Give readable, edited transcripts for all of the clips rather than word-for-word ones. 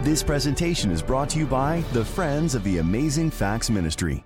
This presentation is brought to you by the Friends of the Amazing Facts Ministry.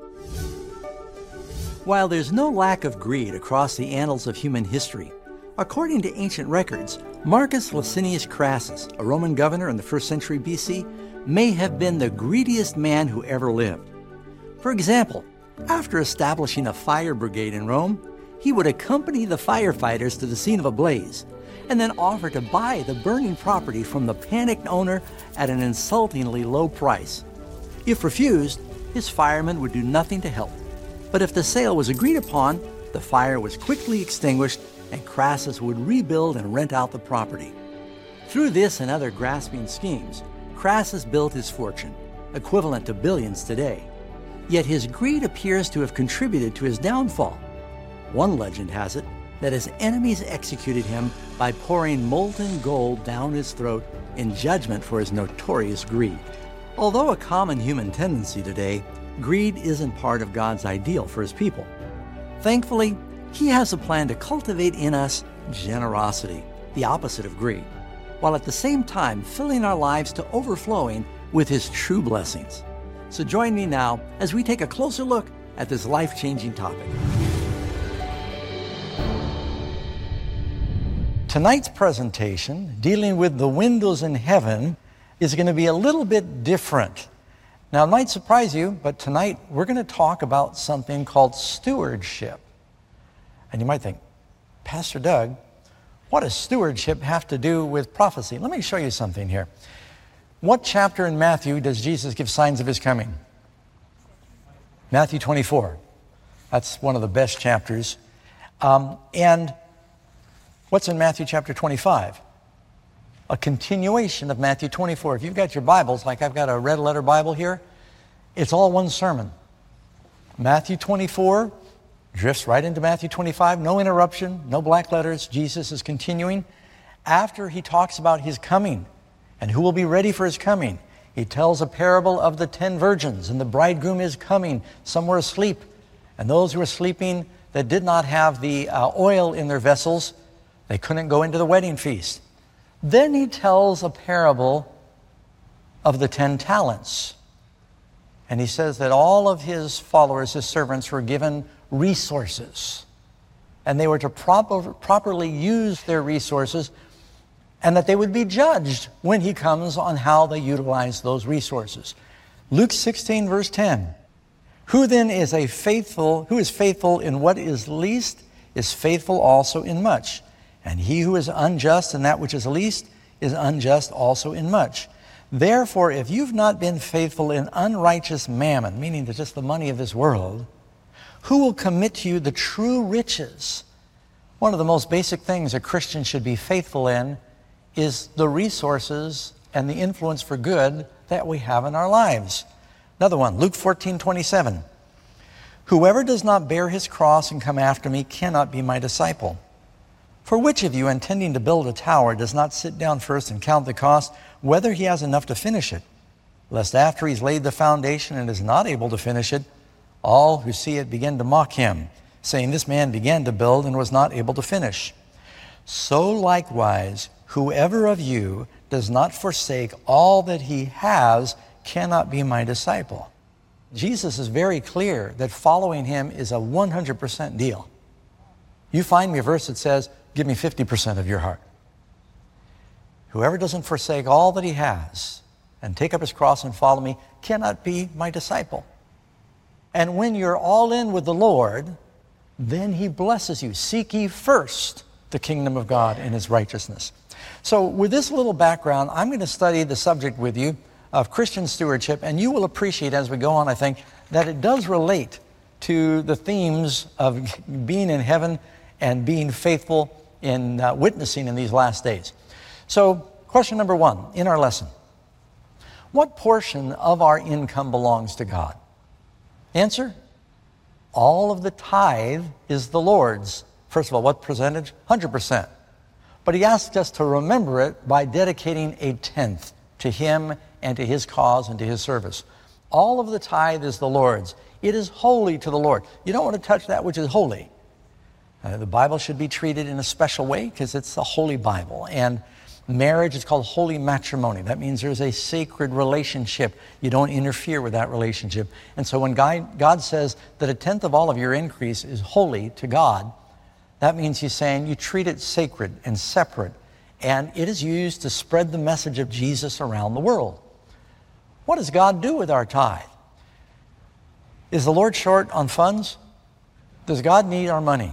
While there's no lack of greed across the annals of human history, according to ancient records, Marcus Licinius Crassus, a Roman governor in the 1st century BC, may have been the greediest man who ever lived. For example, after establishing a fire brigade in Rome, he would accompany the firefighters to the scene of a blaze and then offer to buy the burning property from the panicked owner at an insultingly low price. If refused, his firemen would do nothing to help. But if the sale was agreed upon, the fire was quickly extinguished and Crassus would rebuild and rent out the property. Through this and other grasping schemes, Crassus built his fortune, equivalent to billions today. Yet his greed appears to have contributed to his downfall. One legend has it that his enemies executed him by pouring molten gold down his throat in judgment for his notorious greed. Although a common human tendency today, greed isn't part of God's ideal for his people. Thankfully, he has a plan to cultivate in us generosity, the opposite of greed, while at the same time filling our lives to overflowing with his true blessings. So join me now as we take a closer look at this life-changing topic. Tonight's presentation, dealing with the windows in heaven, is going to be a little bit different. Now, it might surprise you, but tonight we're going to talk about something called stewardship. And you might think, Pastor Doug, what does stewardship have to do with prophecy? Let me show you something here. What chapter in Matthew does Jesus give signs of his coming? Matthew 24. That's one of the best chapters. And what's in Matthew chapter 25? A continuation of Matthew 24. If you've got your Bibles, like I've got a red letter Bible here, it's all one sermon. Matthew 24 drifts right into Matthew 25. No interruption, no black letters. Jesus is continuing. After he talks about his coming and who will be ready for his coming, he tells a parable of the 10 virgins, and the bridegroom is coming. Some were asleep, and those who were sleeping that did not have the oil in their vessels, they couldn't go into the wedding feast. Then he tells a parable of the 10 talents. And he says that all of his followers, his servants, were given resources. And they were to properly use their resources, and that they would be judged when he comes on how they utilize those resources. Luke 16, verse 10. Who then is faithful in what is least is faithful also in much. And he who is unjust in that which is least is unjust also in much. Therefore, if you've not been faithful in unrighteous mammon, meaning just the money of this world, who will commit to you the true riches? One of the most basic things a Christian should be faithful in is the resources and the influence for good that we have in our lives. Another one, Luke 14:27. Whoever does not bear his cross and come after me cannot be my disciple. For which of you, intending to build a tower, does not sit down first and count the cost, whether he has enough to finish it? Lest after he's laid the foundation and is not able to finish it, all who see it begin to mock him, saying, this man began to build and was not able to finish. So likewise, whoever of you does not forsake all that he has cannot be my disciple. Jesus is very clear that following him is a 100% deal. You find me a verse that says, give me 50% of your heart. Whoever doesn't forsake all that he has and take up his cross and follow me cannot be my disciple. And when you're all in with the Lord, then he blesses you. Seek ye first the kingdom of God and his righteousness. So with this little background, I'm going to study the subject with you of Christian stewardship, and you will appreciate as we go on, I think, that it does relate to the themes of being in heaven and being faithful in witnessing in these last days. So, question number 1 in our lesson. What portion of our income belongs to God? Answer, all of the tithe is the Lord's. First of all, what percentage? 100%. But he asks us to remember it by dedicating a tenth to him and to his cause and to his service. All of the tithe is the Lord's. It is holy to the Lord. You don't want to touch that which is holy. The Bible should be treated in a special way because it's a holy Bible. And Marriage is called holy matrimony. That means there's a sacred relationship. You don't interfere with that relationship. And so when God says that a tenth of all of your increase is holy to God, that means he's saying you treat it sacred and separate. And it is used to spread the message of Jesus around the world. What does God do with our tithe? Is the Lord short on funds? Does God need our money?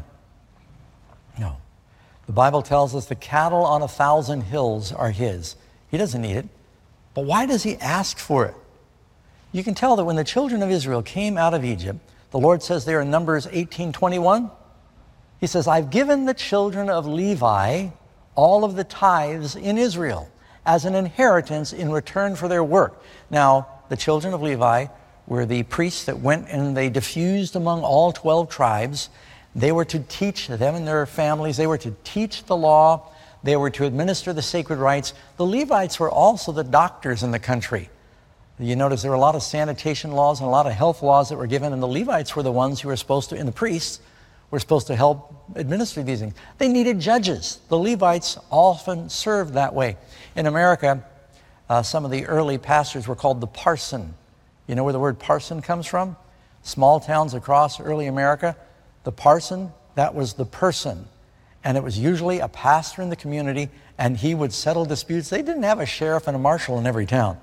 No. The Bible tells us the cattle on 1,000 hills are his. He doesn't need it. But why does he ask for it? You can tell that when the children of Israel came out of Egypt, the Lord says there in Numbers 18:21, he says, I've given the children of Levi all of the tithes in Israel as an inheritance in return for their work. Now, the children of Levi were the priests that went and they diffused among all 12 tribes. They were to teach them and their families. They were to teach the law. They were to administer the sacred rites. The Levites were also the doctors in the country. You notice there were a lot of sanitation laws and a lot of health laws that were given, and the Levites were the ones who were supposed to, and the priests were supposed to help administer these things. They needed judges. The Levites often served that way. In America, some of the early pastors were called the parson. You know where the word parson comes from? Small towns across early America. The parson, that was the person. And it was usually a pastor in the community, and he would settle disputes. They didn't have a sheriff and a marshal in every town.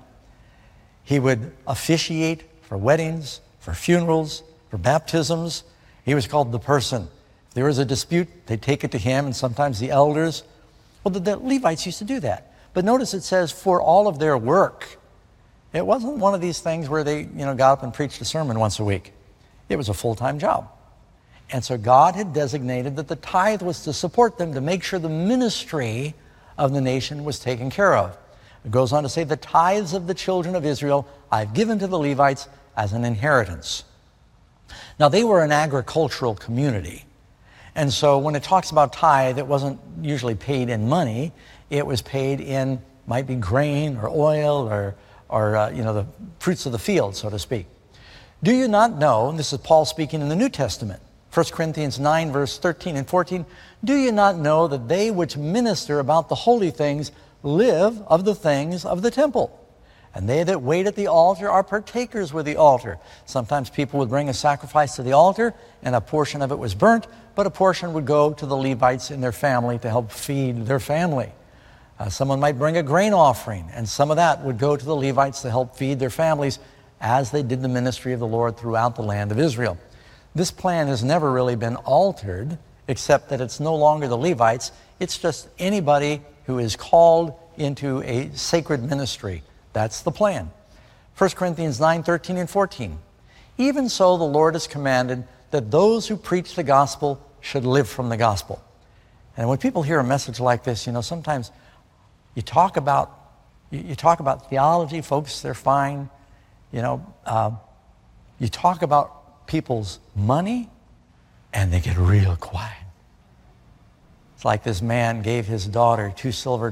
He would officiate for weddings, for funerals, for baptisms. He was called the person. If there was a dispute, they'd take it to him, and sometimes the elders. Well, the Levites used to do that. But notice it says, for all of their work. It wasn't one of these things where they, got up and preached a sermon once a week. It was a full-time job. And so God had designated that the tithe was to support them, to make sure the ministry of the nation was taken care of. It goes on to say, the tithes of the children of Israel I've given to the Levites as an inheritance. Now, they were an agricultural community. And so when it talks about tithe, it wasn't usually paid in money. It was paid in, might be grain or oil or the fruits of the field, so to speak. Do you not know, and this is Paul speaking in the New Testament, 1 Corinthians 9, verse 13 and 14, do you not know that they which minister about the holy things live of the things of the temple? And they that wait at the altar are partakers with the altar. Sometimes people would bring a sacrifice to the altar, and a portion of it was burnt, but a portion would go to the Levites in their family to help feed their family. Someone might bring a grain offering, and some of that would go to the Levites to help feed their families as they did the ministry of the Lord throughout the land of Israel. This plan has never really been altered, except that it's no longer the Levites. It's just anybody who is called into a sacred ministry. That's the plan. 1 Corinthians 9, 13 and 14. Even so, the Lord has commanded that those who preach the gospel should live from the gospel. And when people hear a message like this, sometimes you talk about theology, folks, they're fine. You talk about people's money, and they get real quiet. It's like this man gave his daughter $2 silver,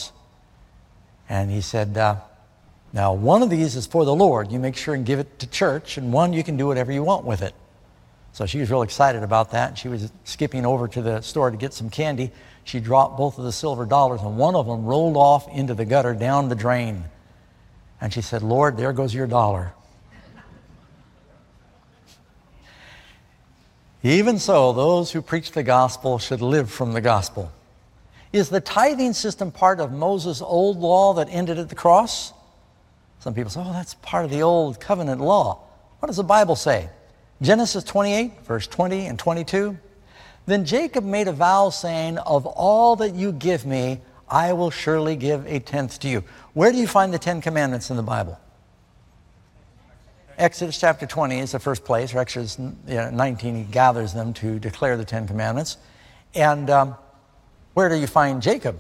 and he said, now one of these is for the Lord. You make sure and give it to church, and one you can do whatever you want with it. So she was real excited about that, and she was skipping over to the store to get some candy. She dropped both of the silver dollars, and one of them rolled off into the gutter down the drain. And she said, Lord, there goes your dollar. Even so, those who preach the gospel should live from the gospel. Is the tithing system part of Moses' old law that ended at the cross? Some people say, that's part of the old covenant law. What does the Bible say? Genesis 28, verse 20 and 22. Then Jacob made a vow saying, of all that you give me, I will surely give a tenth to you. Where do you find the 10 Commandments in the Bible? Exodus chapter 20 is the first place, or Exodus 19, he gathers them to declare the 10 Commandments. And where do you find Jacob?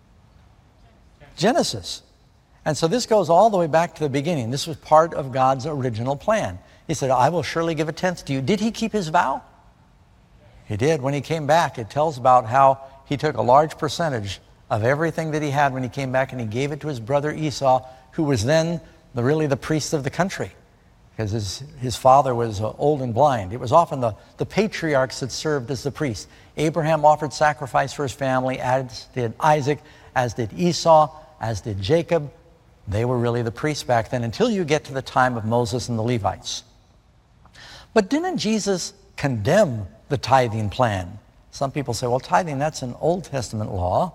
Genesis. And so this goes all the way back to the beginning. This was part of God's original plan. He said, I will surely give a tenth to you. Did he keep his vow? He did. When he came back, it tells about how he took a large percentage of everything that he had when he came back, and he gave it to his brother Esau, who was then really the priest of the country, because his father was old and blind. It was often the patriarchs that served as the priests. Abraham offered sacrifice for his family, as did Isaac, as did Esau, as did Jacob. They were really the priests back then until you get to the time of Moses and the Levites. But didn't Jesus condemn the tithing plan? Some people say, well, tithing, that's an Old Testament law.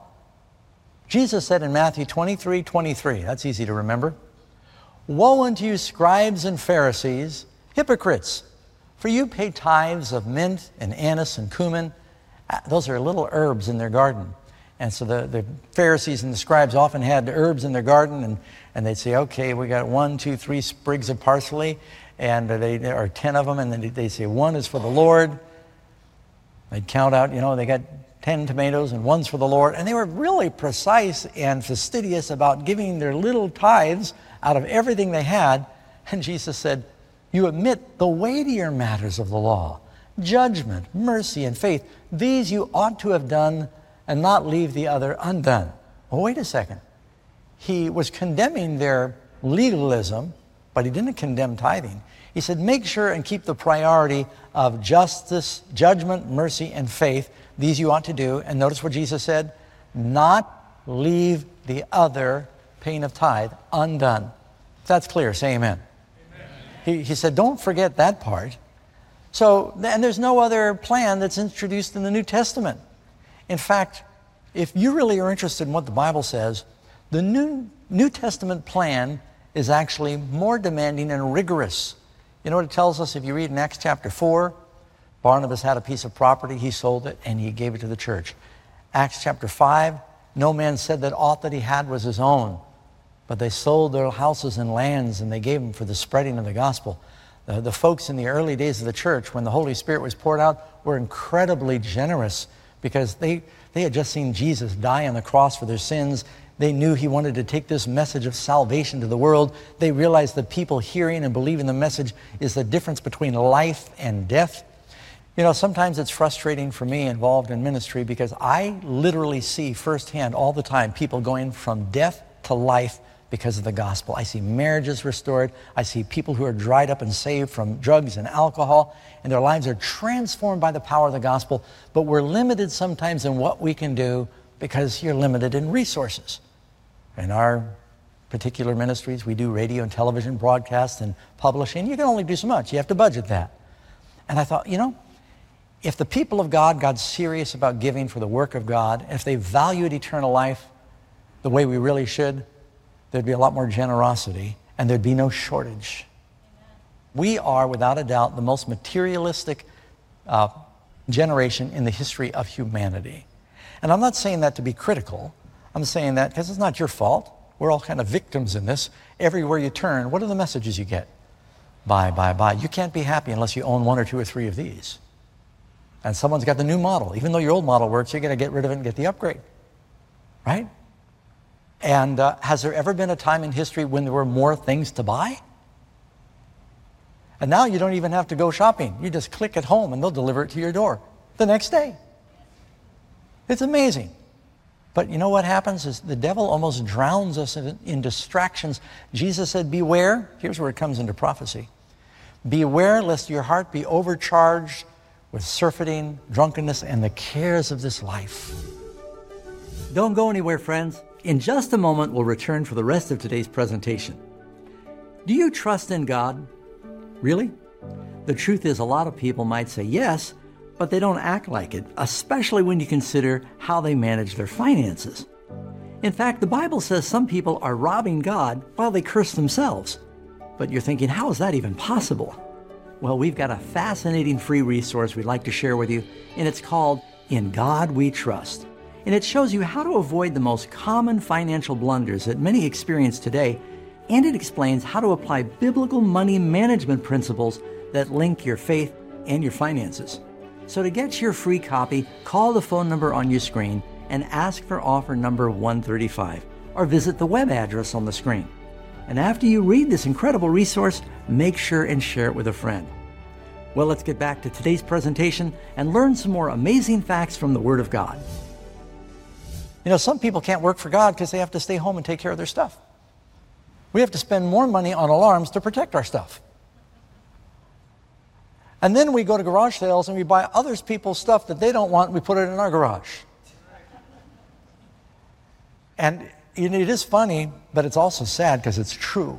Jesus said in Matthew 23:23, that's easy to remember, "Woe unto you, scribes and Pharisees, hypocrites, for you pay tithes of mint and anise and cumin." Those are little herbs in their garden. And so the Pharisees and the scribes often had herbs in their garden, and they'd say, okay, we got 1, 2, 3 sprigs of parsley, and there are 10 of them, and then they'd say, 1 is for the Lord. They'd count out, they got 10 tomatoes and 1's for the Lord. And they were really precise and fastidious about giving their little tithes out of everything they had. And Jesus said, you omit the weightier matters of the law, judgment, mercy, and faith. These you ought to have done and not leave the other undone. Well, wait a second. He was condemning their legalism, but he didn't condemn tithing. He said, make sure and keep the priority of justice, judgment, mercy, and faith. These you ought to do. And notice what Jesus said, not leave the other paying of tithe undone. If that's clear, say amen. He said, don't forget that part. So, and there's no other plan that's introduced in the New Testament. In fact, if you really are interested in what the Bible says, the New Testament plan is actually more demanding and rigorous. You know what it tells us if you read in Acts chapter 4? Barnabas had a piece of property, he sold it, and he gave it to the church. Acts chapter 5, no man said that aught that he had was his own, but they sold their houses and lands, and they gave them for the spreading of the gospel. The folks in the early days of the church, when the Holy Spirit was poured out, were incredibly generous because they had just seen Jesus die on the cross for their sins. They knew he wanted to take this message of salvation to the world. They realized that people hearing and believing the message is the difference between life and death. Sometimes it's frustrating for me involved in ministry because I literally see firsthand all the time people going from death to life because of the gospel. I see marriages restored. I see people who are dried up and saved from drugs and alcohol, and their lives are transformed by the power of the gospel. But we're limited sometimes in what we can do because you're limited in resources. In our particular ministries, we do radio and television broadcasts and publishing. You can only do so much. You have to budget that. And I thought, if the people of God got serious about giving for the work of God, if they valued eternal life the way we really should, there'd be a lot more generosity and there'd be no shortage. Amen. We are, without a doubt, the most materialistic generation in the history of humanity. And I'm not saying that to be critical. I'm saying that because it's not your fault. We're all kind of victims in this. Everywhere you turn, what are the messages you get? Buy, buy, buy. You can't be happy unless you own 1 or 2 or 3 of these. And someone's got the new model. Even though your old model works, you're going to get rid of it and get the upgrade. Right? And has there ever been a time in history when there were more things to buy? And now you don't even have to go shopping. You just click at home and they'll deliver it to your door the next day. It's amazing. But you know what happens is the devil almost drowns us in distractions. Jesus said, beware. Here's where it comes into prophecy. Beware lest your heart be overcharged with surfeiting, drunkenness, and the cares of this life. Don't go anywhere, friends. In just a moment, we'll return for the rest of today's presentation. Do you trust in God? Really? The truth is, a lot of people might say yes, but they don't act like it, especially when you consider how they manage their finances. In fact, the Bible says some people are robbing God while they curse themselves. But you're thinking, how is that even possible? Well, we've got a fascinating free resource we'd like to share with you, and it's called In God We Trust. And it shows you how to avoid the most common financial blunders that many experience today, and it explains how to apply biblical money management principles that link your faith and your finances. So to get your free copy, call the phone number on your screen and ask for offer number 135, or visit the web address on the screen. And after you read this incredible resource, make sure and share it with a friend. Well, let's get back to today's presentation and learn some more amazing facts from the Word of God. Some people can't work for God because they have to stay home and take care of their stuff. We have to spend more money on alarms to protect our stuff. And then we go to garage sales and we buy other people's stuff that they don't want and we put it in our garage. And it is funny, but it's also sad because it's true.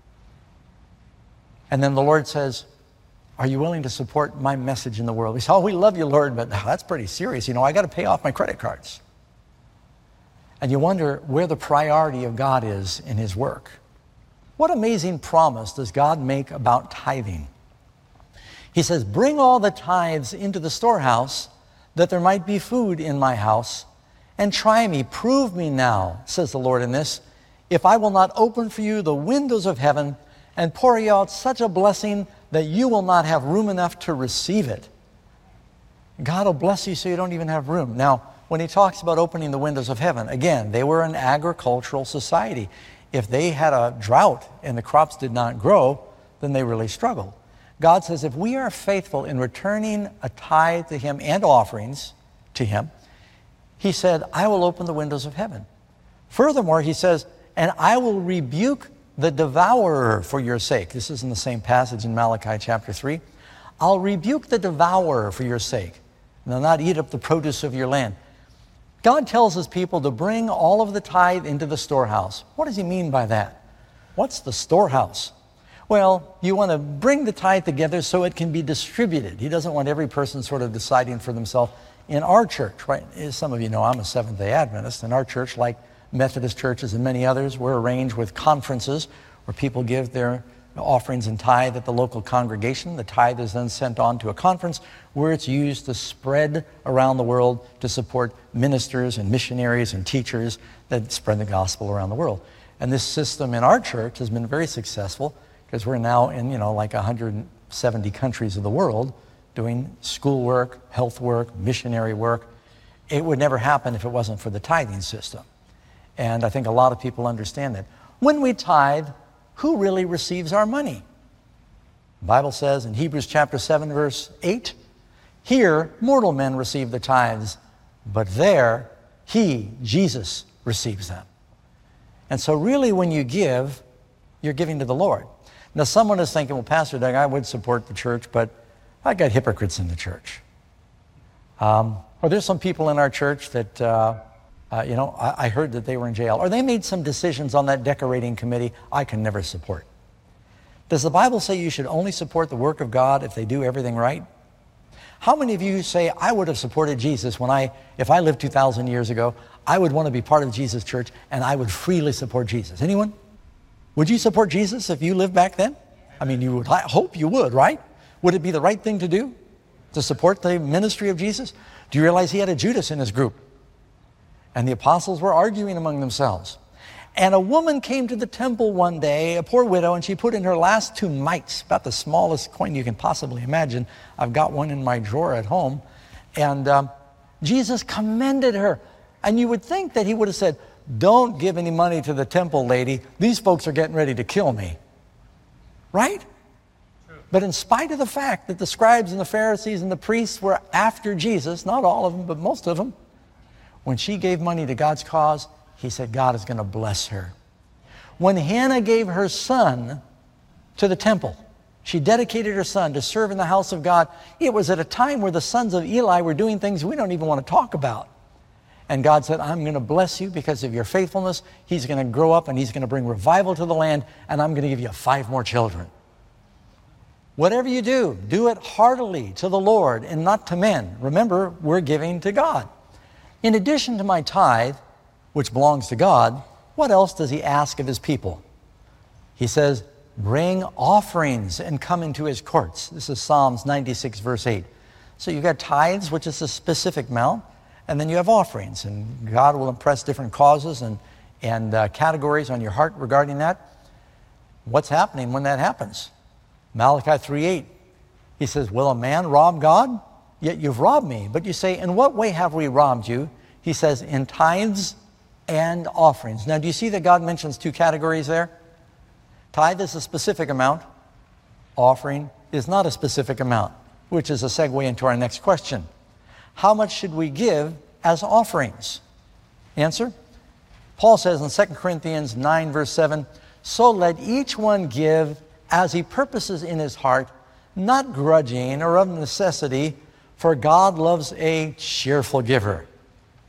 And then the Lord says, are you willing to support my message in the world? We say, oh, we love you, Lord, but that's pretty serious. I got to pay off my credit cards. And you wonder where the priority of God is in his work. What amazing promise does God make about tithing? He says, bring all the tithes into the storehouse, that there might be food in my house, and try me, prove me now, says the Lord in this, if I will not open for you the windows of heaven and pour you out such a blessing that you will not have room enough to receive it. God will bless you so you don't even have room. Now, when he talks about opening the windows of heaven, again, they were an agricultural society. If they had a drought and the crops did not grow, then they really struggled. God says if we are faithful in returning a tithe to him and offerings to him, he said, I will open the windows of heaven. Furthermore, he says, and I will rebuke the devourer for your sake. This is in the same passage in Malachi chapter 3. I'll rebuke the devourer for your sake, and they'll not eat up the produce of your land. God tells his people to bring all of the tithe into the storehouse. What does he mean by that? What's the storehouse? Well, you want to bring the tithe together so it can be distributed. He doesn't want every person sort of deciding for themselves. In our church, right, as some of you know, I'm a Seventh-day Adventist. In our church, like Methodist churches and many others, we're arranged with conferences where people give their offerings and tithe at the local congregation. The tithe is then sent on to a conference where it's used to spread around the world to support ministers and missionaries and teachers that spread the gospel around the world. And this system in our church has been very successful because we're now in, like 170 countries of the world doing school work, health work, missionary work. It would never happen if it wasn't for the tithing system. And I think a lot of people understand that. When we tithe, who really receives our money? The Bible says in Hebrews chapter 7, verse 8, here mortal men receive the tithes, but there he, Jesus, receives them. And so really when you give, you're giving to the Lord. Now someone is thinking, well, Pastor Doug, I would support the church, but I got hypocrites in the church. Or there's some people in our church that, I heard that they were in jail. Or they made some decisions on that decorating committee I can never support. Does the Bible say you should only support the work of God if they do everything right? How many of you say, I would have supported Jesus if I lived 2,000 years ago, I would want to be part of Jesus' church and I would freely support Jesus? Anyone? Would you support Jesus if you lived back then? I mean, you would hope you would, right? Would it be the right thing to do? To support the ministry of Jesus? Do you realize he had a Judas in his group? And the apostles were arguing among themselves. And a woman came to the temple one day, a poor widow, and she put in her last 2 mites, about the smallest coin you can possibly imagine. I've got one in my drawer at home. And Jesus commended her. And you would think that he would have said, don't give any money to the temple lady. These folks are getting ready to kill me. Right? But in spite of the fact that the scribes and the Pharisees and the priests were after Jesus, not all of them, but most of them, when she gave money to God's cause, he said God is going to bless her. When Hannah gave her son to the temple, she dedicated her son to serve in the house of God. It was at a time where the sons of Eli were doing things we don't even want to talk about. And God said, I'm going to bless you because of your faithfulness. He's going to grow up and he's going to bring revival to the land, and I'm going to give you 5 more children. Whatever you do, do it heartily to the Lord and not to men. Remember, we're giving to God. In addition to my tithe, which belongs to God, what else does he ask of his people? He says, bring offerings and come into his courts. This is Psalms 96, verse 8. So you've got tithes, which is a specific amount, and then you have offerings. And God will impress different causes and categories on your heart regarding that. What's happening when that happens? Malachi 3:8, he says, will a man rob God? Yet you've robbed me. But you say, in what way have we robbed you? He says, in tithes and offerings. Now, do you see that God mentions 2 categories there? Tithe is a specific amount. Offering is not a specific amount, which is a segue into our next question. How much should we give as offerings? Answer? Paul says in 2 Corinthians 9, verse 7, so let each one give as he purposes in his heart, not grudging or of necessity, for God loves a cheerful giver.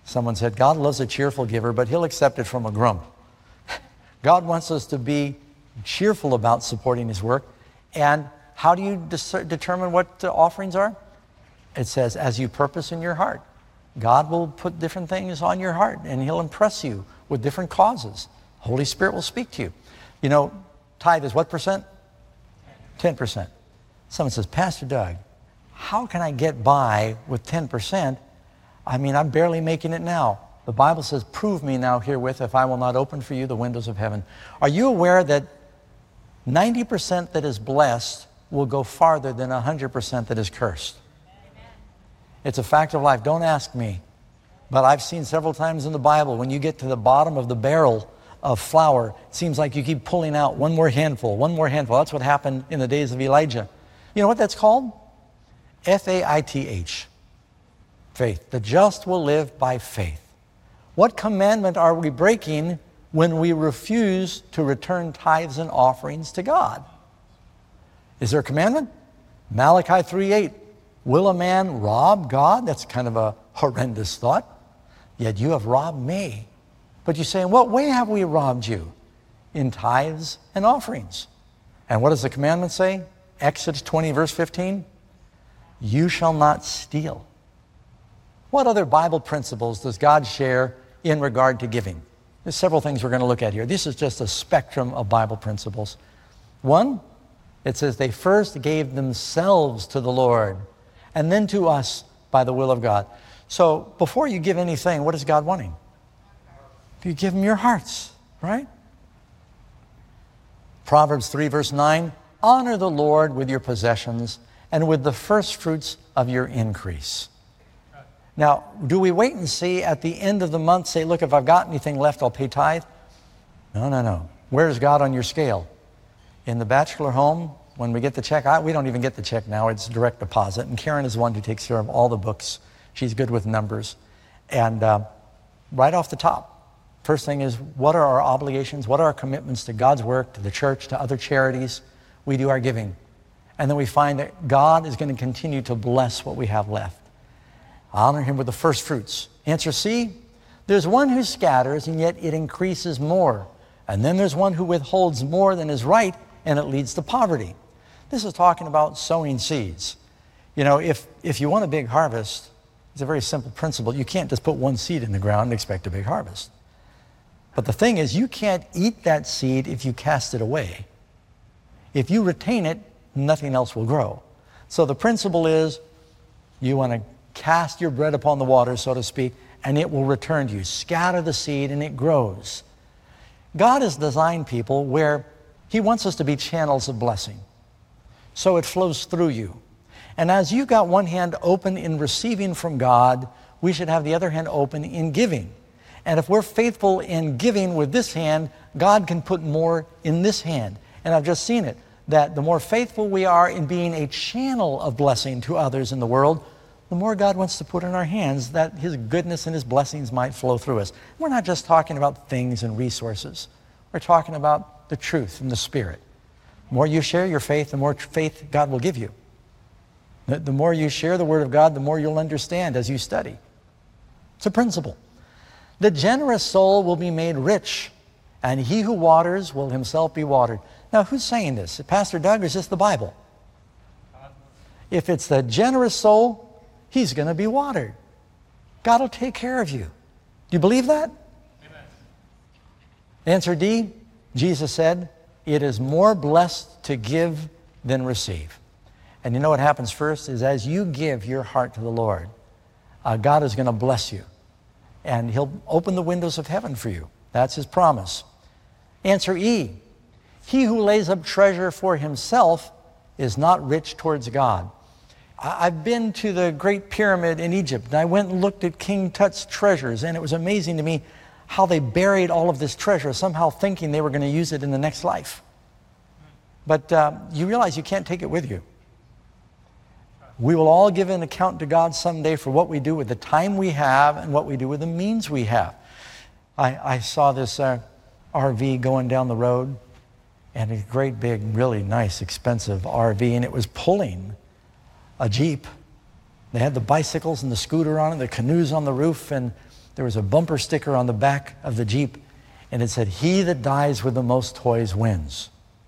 Someone said, God loves a cheerful giver, but he'll accept it from a grump. God wants us to be cheerful about supporting his work. And how do you determine what the offerings are? It says, as you purpose in your heart. God will put different things on your heart, and he'll impress you with different causes. Holy Spirit will speak to you. You know, tithe is what percent? 10%. Someone says, Pastor Doug, how can I get by with 10%? I mean, I'm barely making it now. The Bible says, prove me now herewith if I will not open for you the windows of heaven. Are you aware that 90% that is blessed will go farther than 100% that is cursed? It's a fact of life. Don't ask me. But I've seen several times in the Bible, when you get to the bottom of the barrel of flour, it seems like you keep pulling out one more handful, one more handful. That's what happened in the days of Elijah. You know what that's called? Faith. Faith. The just will live by faith. What commandment are we breaking when we refuse to return tithes and offerings to God? Is there a commandment? Malachi 3:8. Will a man rob God? That's kind of a horrendous thought. Yet you have robbed me. But you say, in what way have we robbed you? In tithes and offerings. And what does the commandment say? Exodus 20, verse 15. You shall not steal. What other Bible principles does God share in regard to giving? There's several things we're going to look at here. This is just a spectrum of Bible principles. One, it says they first gave themselves to the Lord and then to us by the will of God. So before you give anything, what is God wanting? You give him your hearts, right? Proverbs 3 verse 9, honor the Lord with your possessions and with the first fruits of your increase. Now, do we wait and see at the end of the month, say, look, if I've got anything left, I'll pay tithe? No. Where's God on your scale? In the bachelor home, when we get the check, we don't even get the check now, it's direct deposit. And Karen is the one who takes care of all the books. She's good with numbers. And right off the top, first thing is, what are our obligations? What are our commitments to God's work, to the church, to other charities? We do our giving. And then we find that God is going to continue to bless what we have left. Honor him with the first fruits. Answer C, there's one who scatters and yet it increases more. And then there's one who withholds more than is right and it leads to poverty. This is talking about sowing seeds. You know, if you want a big harvest, it's a very simple principle. You can't just put one seed in the ground and expect a big harvest. But the thing is, you can't eat that seed if you cast it away. If you retain it, nothing else will grow. So the principle is, you want to cast your bread upon the water, so to speak, and it will return to you. Scatter the seed and it grows. God has designed people where he wants us to be channels of blessing. So it flows through you. And as you've got one hand open in receiving from God, we should have the other hand open in giving. And if we're faithful in giving with this hand, God can put more in this hand. And I've just seen it, that the more faithful we are in being a channel of blessing to others in the world, the more God wants to put in our hands that his goodness and his blessings might flow through us. We're not just talking about things and resources. We're talking about the truth and the Spirit. The more you share your faith, the more faith God will give you. The more you share the Word of God, the more you'll understand as you study. It's a principle. The generous soul will be made rich, and he who waters will himself be watered. Now, who's saying this? Pastor Doug, or is this the Bible? If it's the generous soul, he's going to be watered. God will take care of you. Do you believe that? Amen. Answer D, Jesus said, it is more blessed to give than receive. And you know what happens first is as you give your heart to the Lord, God is going to bless you. And he'll open the windows of heaven for you. That's his promise. Answer E, he who lays up treasure for himself is not rich towards God. I've been to the Great Pyramid in Egypt, and I went and looked at King Tut's treasures, and it was amazing to me how they buried all of this treasure, somehow thinking they were going to use it in the next life. But you realize you can't take it with you. We will all give an account to God someday for what we do with the time we have and what we do with the means we have. I saw this RV going down the road, and a great big, really nice, expensive RV, and it was pulling a Jeep. They had the bicycles and the scooter on it, the canoes on the roof, and there was a bumper sticker on the back of the Jeep, and it said, "He that dies with the most toys wins."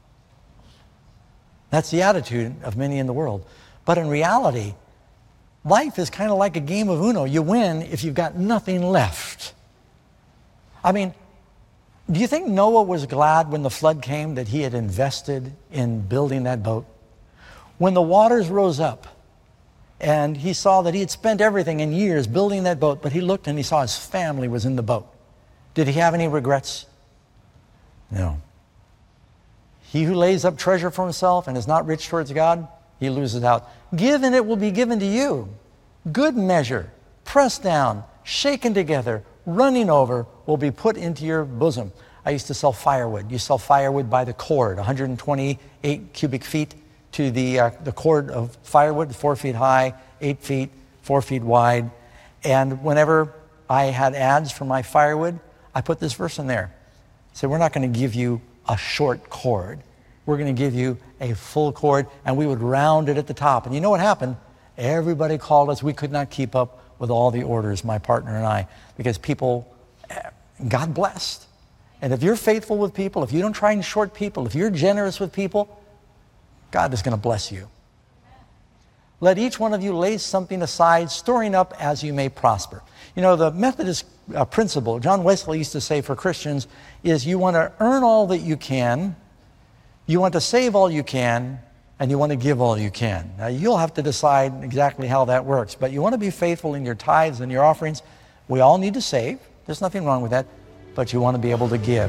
That's the attitude of many in the world. But in reality, life is kind of like a game of Uno. You win if you've got nothing left. I mean, do you think Noah was glad when the flood came that he had invested in building that boat? When the waters rose up and he saw that he had spent everything in years building that boat, but he looked and he saw his family was in the boat. Did he have any regrets? No. He who lays up treasure for himself and is not rich towards God, he loses out. Give and it will be given to you. Good measure, pressed down, shaken together, running over, will be put into your bosom. I used to sell firewood. You sell firewood by the cord, 128 cubic feet to the cord of firewood, 4 feet high, 8 feet, 4 feet wide. And whenever I had ads for my firewood, I put this verse in there. I said, we're not going to give you a short cord. We're going to give you a full cord, and we would round it at the top. And you know what happened? Everybody called us. We could not keep up with all the orders, my partner and I, because people, God blessed. And if you're faithful with people, if you don't try and short people, if you're generous with people, God is going to bless you. Let each one of you lay something aside, storing up as you may prosper. You know, the Methodist principle, John Wesley used to say for Christians, is you want to earn all that you can, you want to save all you can, and you want to give all you can. Now, you'll have to decide exactly how that works, but you want to be faithful in your tithes and your offerings. We all need to save. There's nothing wrong with that, but you want to be able to give.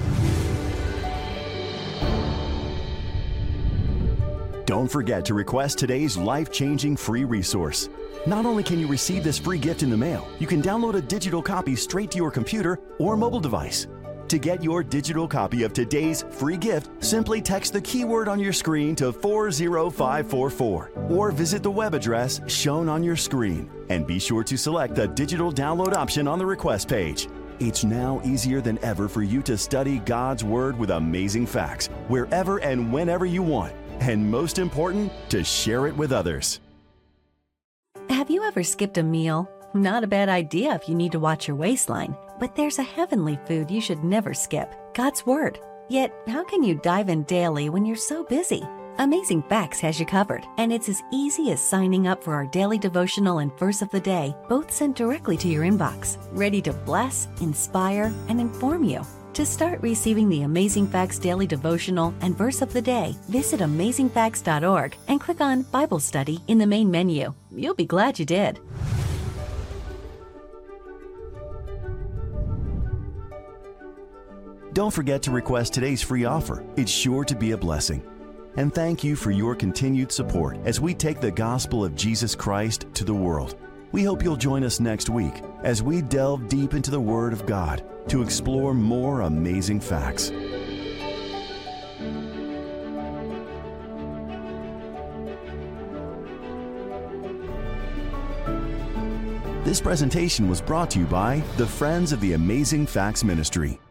Don't forget to request today's life-changing free resource. Not only can you receive this free gift in the mail, you can download a digital copy straight to your computer or mobile device. To get your digital copy of today's free gift, simply text the keyword on your screen to 40544 or visit the web address shown on your screen. And be sure to select the digital download option on the request page. It's now easier than ever for you to study God's Word with amazing facts wherever and whenever you want. And most important, to share it with others. Have you ever skipped a meal? Not a bad idea if you need to watch your waistline. But there's a heavenly food you should never skip, God's Word. Yet, how can you dive in daily when you're so busy? Amazing Facts has you covered, and it's as easy as signing up for our daily devotional and verse of the day, both sent directly to your inbox, ready to bless, inspire, and inform you. To start receiving the Amazing Facts daily devotional and verse of the day, visit amazingfacts.org and click on Bible Study in the main menu. You'll be glad you did. Don't forget to request today's free offer. It's sure to be a blessing. And thank you for your continued support as we take the gospel of Jesus Christ to the world. We hope you'll join us next week as we delve deep into the Word of God to explore more amazing facts. This presentation was brought to you by the Friends of the Amazing Facts Ministry.